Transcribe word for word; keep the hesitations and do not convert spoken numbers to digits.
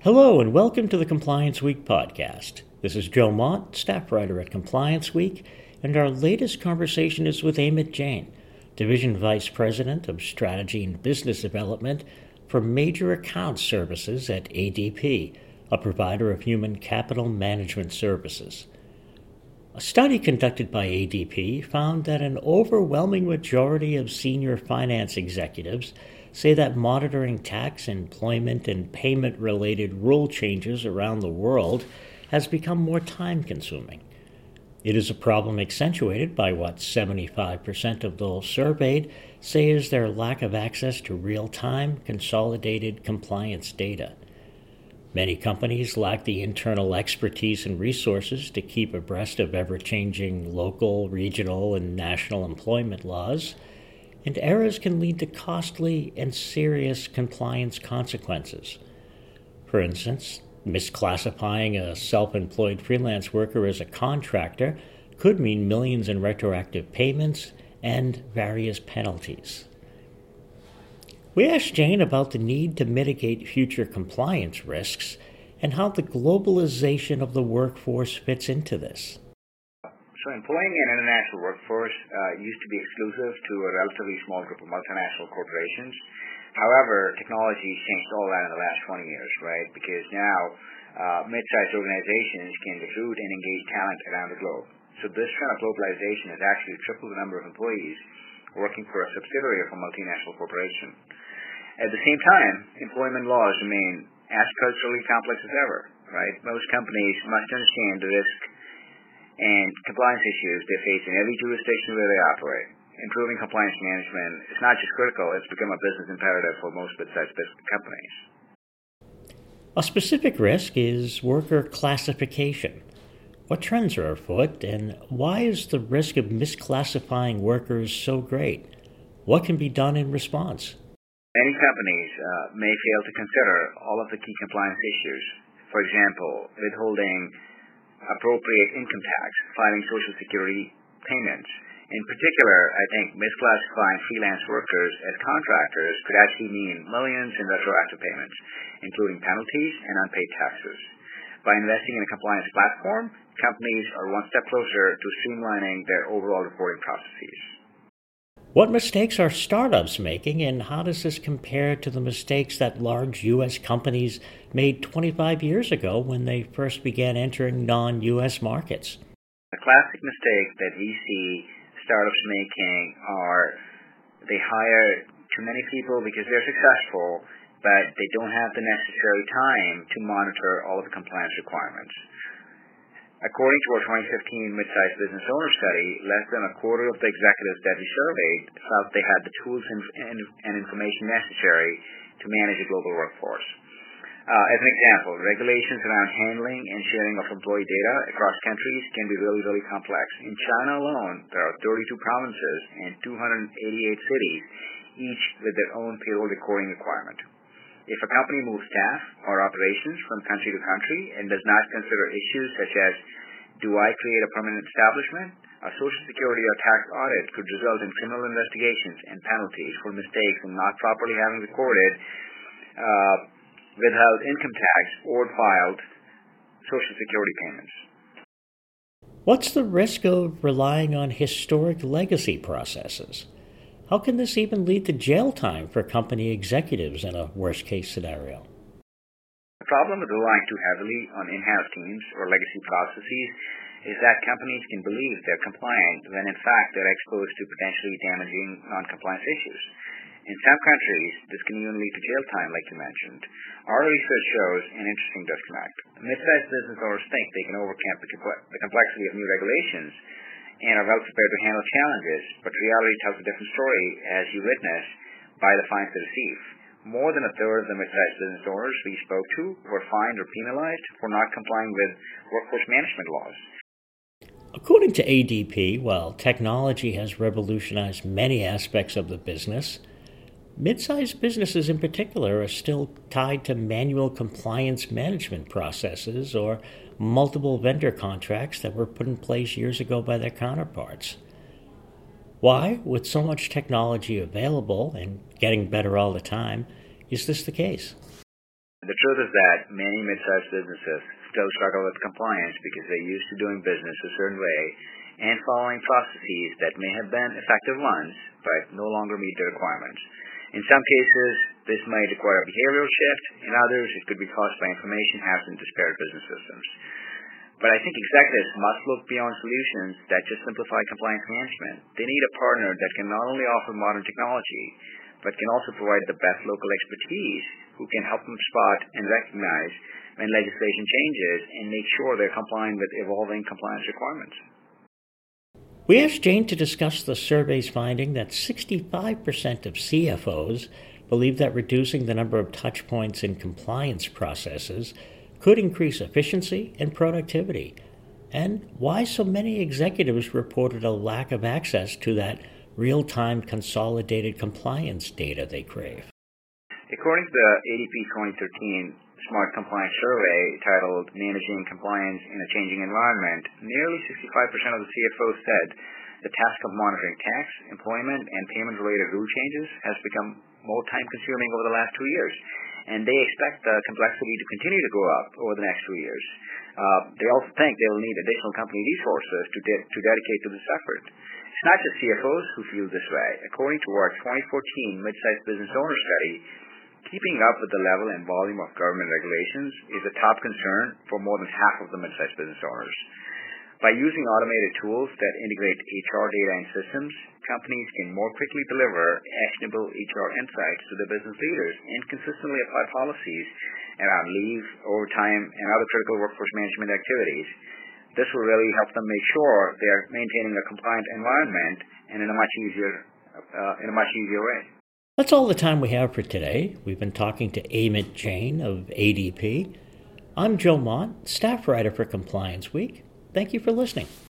Hello and welcome to the Compliance Week podcast. This is Joe Mott, staff writer at Compliance Week, and our latest conversation is with Amit Jain, Division Vice President of Strategy and Business Development for Major Account Services at A D P, a provider of human capital management services. A study conducted by A D P found that an overwhelming majority of senior finance executives say that monitoring tax, employment, and payment-related rule changes around the world has become more time-consuming. It is a problem accentuated by what seventy-five percent of those surveyed say is their lack of access to real-time, consolidated compliance data. Many companies lack the internal expertise and resources to keep abreast of ever-changing local, regional, and national employment laws, and errors can lead to costly and serious compliance consequences. For instance, misclassifying a self-employed freelance worker as a contractor could mean millions in retroactive payments and various penalties. We asked Jain about the need to mitigate future compliance risks and how the globalization of the workforce fits into this. So employing an international workforce uh, used to be exclusive to a relatively small group of multinational corporations. However, technology has changed all that in the last twenty years, right? Because now uh, mid-sized organizations can recruit and engage talent around the globe. So this trend of globalization has actually tripled the number of employees working for a subsidiary of a multinational corporation. At the same time, employment laws remain as culturally complex as ever, right? Most companies must understand the risk and compliance issues they face in every jurisdiction where they operate. Improving compliance management is not just critical, it's become a business imperative for most mid-sized business companies. A specific risk is worker classification. What trends are afoot, and why is the risk of misclassifying workers so great? What can be done in response? Many companies uh, may fail to consider all of the key compliance issues. For example, withholding appropriate income tax, filing Social Security payments. In particular, I think misclassifying freelance workers as contractors could actually mean millions in retroactive payments, including penalties and unpaid taxes. By investing in a compliance platform, companies are one step closer to streamlining their overall reporting processes. What mistakes are startups making, and how does this compare to the mistakes that large U S companies made twenty-five years ago when they first began entering non-U S markets? The classic mistake that we see startups making are they hire too many people because they're successful, but they don't have the necessary time to monitor all of the compliance requirements. According to our twenty fifteen Mid-Sized Business Owner Study, less than a quarter of the executives that we surveyed felt they had the tools and, and, and information necessary to manage a global workforce. Uh, as an example, regulations around handling and sharing of employee data across countries can be really, really complex. In China alone, there are thirty-two provinces and two hundred eighty-eight cities, each with their own payroll recording requirement. If a company moves staff or operations from country to country and does not consider issues such as, do I create a permanent establishment? A Social Security or tax audit could result in criminal investigations and penalties for mistakes in not properly having recorded, uh, withheld income tax, or filed Social Security payments. What's the risk of relying on historic legacy processes? How can this even lead to jail time for company executives in a worst-case scenario? The problem with relying too heavily on in-house teams or legacy processes is that companies can believe they're compliant when in fact they're exposed to potentially damaging non-compliance issues. In some countries, this can even lead to jail time, like you mentioned. Our research shows an interesting disconnect. Mid-sized business owners think they can overcome the complexity of new regulations and are well prepared to handle challenges, but reality tells a different story, as you witness by the fines they receive. More than a third of the mid-sized business owners we spoke to were fined or penalized for not complying with workforce management laws. According to A D P, while technology has revolutionized many aspects of the business, mid-sized businesses in particular are still tied to manual compliance management processes or multiple vendor contracts that were put in place years ago by their counterparts. Why, with so much technology available and getting better all the time, is this the case? The truth is that many mid-sized businesses still struggle with compliance because they're used to doing business a certain way and following processes that may have been effective ones but no longer meet the requirements. In some cases, this might require a behavioral shift. In others, it could be caused by information absent disparate business systems. But I think executives must look beyond solutions that just simplify compliance management. They need a partner that can not only offer modern technology, but can also provide the best local expertise who can help them spot and recognize when legislation changes and make sure they're complying with evolving compliance requirements. We asked Jane to discuss the survey's finding that sixty-five percent of C F Os believe that reducing the number of touch points in compliance processes could increase efficiency and productivity, and why so many executives reported a lack of access to that real-time consolidated compliance data they crave. According to the A D P twenty thirteen Smart Compliance Survey titled Managing Compliance in a Changing Environment, nearly sixty-five percent of the C F Os said the task of monitoring tax, employment, and payment-related rule changes has become more time-consuming over the last two years, and they expect the complexity to continue to go up over the next two years. Uh, they also think they will need additional company resources to, de- to dedicate to this effort. It's not just C F Os who feel this way. According to our twenty fourteen Mid-Sized Business Owner Study, keeping up with the level and volume of government regulations is a top concern for more than half of the mid-sized business owners. By using automated tools that integrate H R data and systems, companies can more quickly deliver actionable H R insights to their business leaders and consistently apply policies around leave, overtime, and other critical workforce management activities. This will really help them make sure they are maintaining a compliant environment and in a much easier, uh, in a much easier way. That's all the time we have for today. We've been talking to Amit Jain of A D P. I'm Joe Mott, staff writer for Compliance Week. Thank you for listening.